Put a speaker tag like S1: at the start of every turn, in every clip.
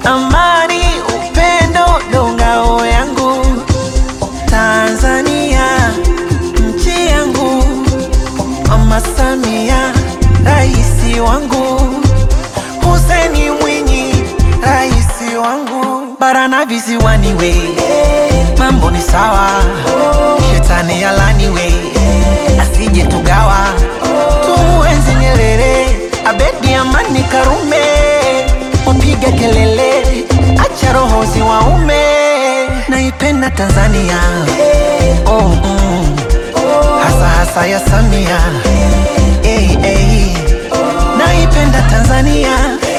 S1: Amani, upendo ndo ngao yangu. Tanzania, nchi yangu. Mama Samia, raisi wangu. Hussein Mwinyi, raisi wangu. Bara na visiwani we, mambo ni sawa. Shetani alani we, asije tugawa. Tumuenzi Nyerere, Abedi Amani Karume. Upige kelele, acha roho ziwaume. Naipenda Tanzania, hasa hasa ya Samia. Naipenda Tanzania,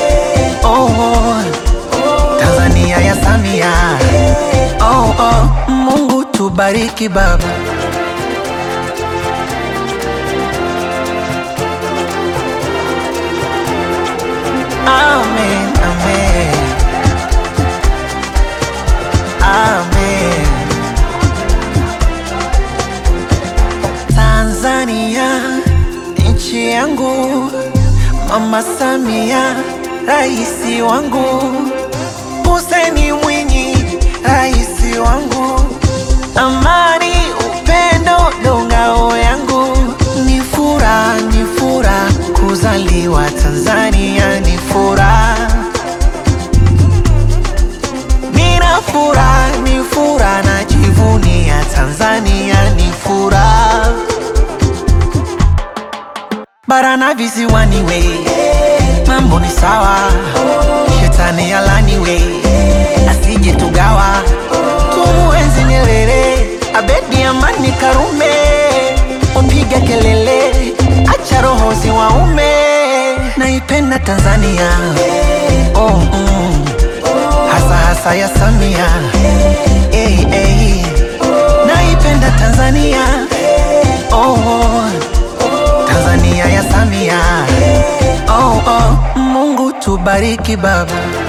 S1: Tanzania ya Samia. Mungu tubariki baba. Amen, amen, amen. Tanzania, nchi yangu. Mama Samia, raisi wangu. Hussein Mwinyi, raisi wangu. Amani, upendo ndo ngao yangu. Ni furaha kuzaliwa Tanzania, ni furaha. Ni furaha najivunia Tanzania, ni furaha. Bara na visiwani we, mambo ni sawa. Shetani alani we, asije tugawa. Tumuenzi Nyerere, Abedi Amani Karume. Upige kelele, acha roho ziwaume. Naipenda Tanzania, hasa hasa ya Samia. Naipenda Tanzania, Tanzania ya Samia. Mungu tubariki baba.